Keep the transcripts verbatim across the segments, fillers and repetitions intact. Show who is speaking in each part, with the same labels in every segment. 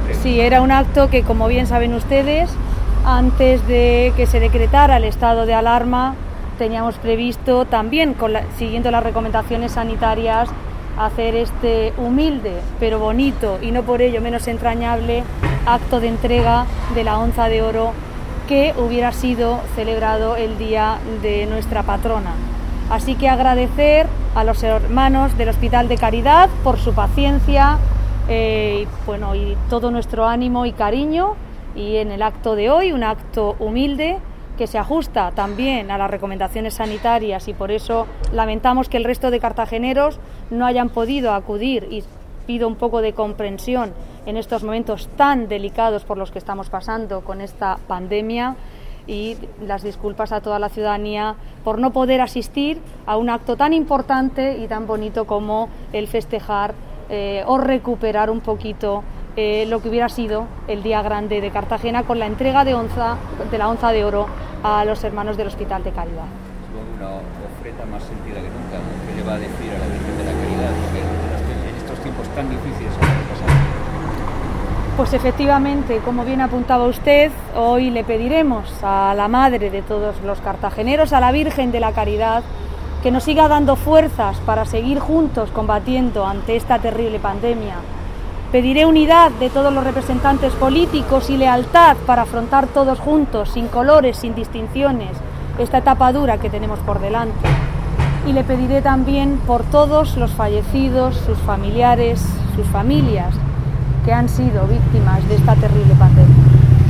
Speaker 1: entrega.
Speaker 2: Sí, era un acto que, como bien saben ustedes, antes de que se decretara el estado de alarma, teníamos previsto también, con la, siguiendo las recomendaciones sanitarias, hacer este humilde pero bonito y no por ello menos entrañable acto de entrega de la onza de oro que hubiera sido celebrado el día de nuestra patrona. Así que agradecer a los hermanos del Hospital de Caridad por su paciencia eh, y, bueno, y todo nuestro ánimo y cariño, y en el acto de hoy, un acto humilde que se ajusta también a las recomendaciones sanitarias, y por eso lamentamos que el resto de cartageneros no hayan podido acudir, y pido un poco de comprensión en estos momentos tan delicados por los que estamos pasando con esta pandemia, y las disculpas a toda la ciudadanía por no poder asistir a un acto tan importante y tan bonito como el festejar eh, o recuperar un poquito Eh, lo que hubiera sido el día grande de Cartagena con la entrega de, onza, de la onza de oro a los hermanos del Hospital de Caridad.
Speaker 1: Una ofrenda más sentida que nunca. ¿Qué le va a decir a la Virgen de la Caridad en estos tiempos tan difíciles que han pasado?
Speaker 2: Pues efectivamente, como bien apuntaba usted, hoy le pediremos a la Madre de todos los cartageneros, a la Virgen de la Caridad, que nos siga dando fuerzas para seguir juntos combatiendo ante esta terrible pandemia. Pediré unidad de todos los representantes políticos y lealtad para afrontar todos juntos, sin colores, sin distinciones, esta etapa dura que tenemos por delante. Y le pediré también por todos los fallecidos, sus familiares, sus familias, que han sido víctimas de esta terrible pandemia.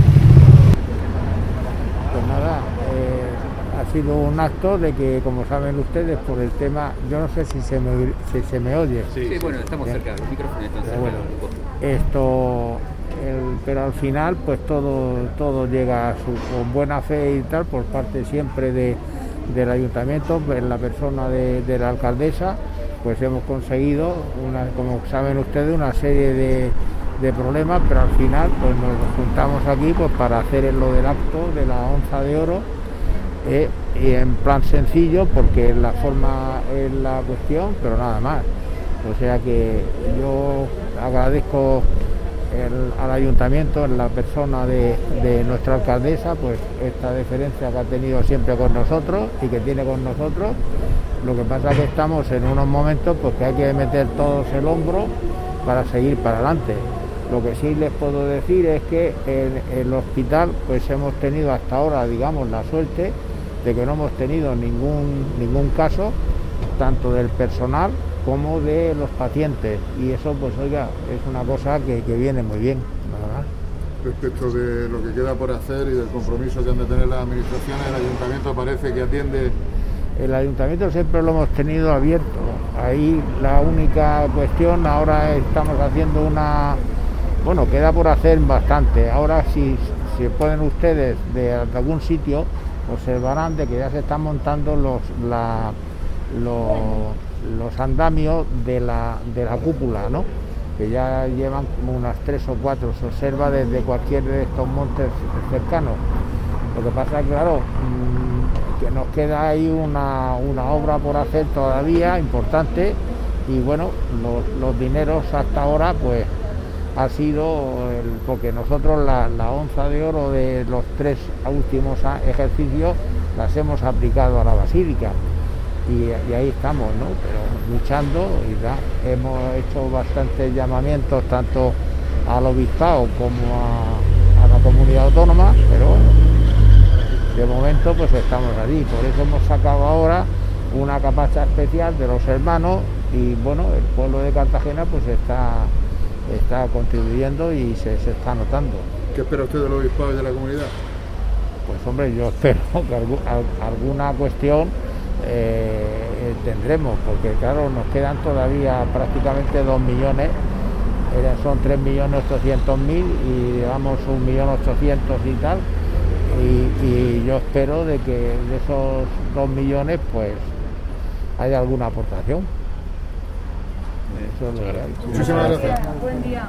Speaker 3: Pues nada, eh, ha sido un acto de que, como saben ustedes, por el tema, yo no sé si se me, si se me oye.
Speaker 1: Sí, sí, bueno, estamos
Speaker 3: bien.
Speaker 1: cerca, los micrófonos están cerca.
Speaker 3: Bueno, esto, el, pero al final, pues todo, todo llega a su, con buena fe y tal, por parte siempre de, del ayuntamiento, en la persona de, de la alcaldesa, pues hemos conseguido, una, como saben ustedes, una serie de, de problemas, pero al final, pues nos juntamos aquí, pues para hacer lo del acto de la onza de oro. Eh, y en plan sencillo, porque la forma es la cuestión, pero nada más. O sea que yo agradezco el, al ayuntamiento, en la persona de, de nuestra alcaldesa, pues esta deferencia que ha tenido siempre con nosotros y que tiene con nosotros. Lo que pasa es que estamos en unos momentos pues que hay que meter todos el hombro para seguir para adelante. Lo que sí les puedo decir es que en el hospital pues hemos tenido hasta ahora, digamos, la suerte de que no hemos tenido ningún, ningún caso, tanto del personal como de los pacientes, y eso pues oiga, es una cosa que, que viene muy bien, nada más.
Speaker 4: Respecto de lo que queda por hacer y del compromiso que han de tener las administraciones, el ayuntamiento parece que atiende.
Speaker 3: El ayuntamiento siempre lo hemos tenido abierto, ahí la única cuestión, ahora estamos haciendo una, bueno, queda por hacer bastante, ahora si, si pueden ustedes de algún sitio, observarán de que ya se están montando los, la, los, los andamios de la, de la cúpula, ¿no? Que ya llevan como unas tres o cuatro, se observa desde cualquier de estos montes cercanos. Lo que pasa es, claro, mmm, que nos queda ahí una, una obra por hacer todavía importante, y bueno, los, los dineros hasta ahora pues ha sido, el, porque nosotros la, la onza de oro de los tres últimos ejercicios las hemos aplicado a la basílica, y, y ahí estamos, ¿no? Pero luchando, y ya hemos hecho bastantes llamamientos tanto al obispado como a, a la comunidad autónoma, pero bueno, de momento pues estamos allí, por eso hemos sacado ahora una capacha especial de los hermanos, y bueno, el pueblo de Cartagena pues está está contribuyendo y se, se está notando.
Speaker 4: ¿Qué espera usted del obispado y de la comunidad?
Speaker 3: Pues hombre, yo espero que algu alguna cuestión eh, tendremos, porque claro, nos quedan todavía prácticamente dos millones, eh, son tres millones ochocientos mil y llevamos un millón ochocientos y tal, y, y yo espero de que de esos dos millones pues haya alguna aportación. Eso es lo que hay.
Speaker 4: Muchísimas gracias.
Speaker 2: Buen día.